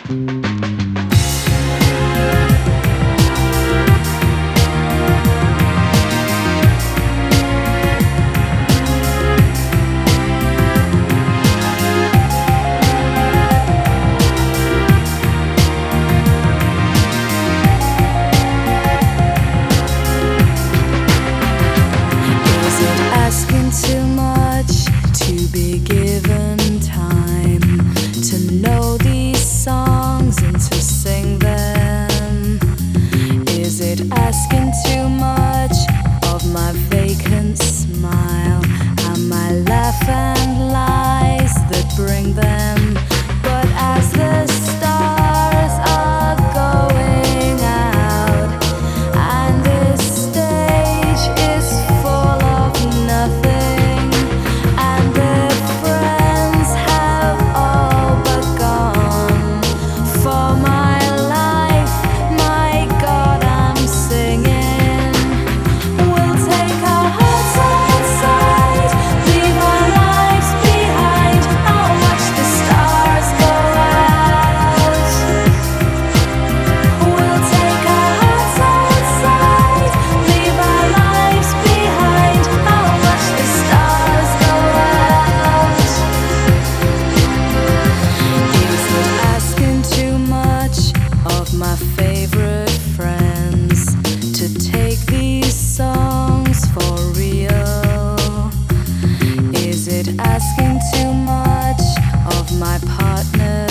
Too much to be given time to know these songs and to sing them. Is it asking too much of my vacant smile and my laugh and lies that bring them? But as the stars are going out and this stage is full of nothing, my favorite friends to take these songs for real? Is it asking too much of my partner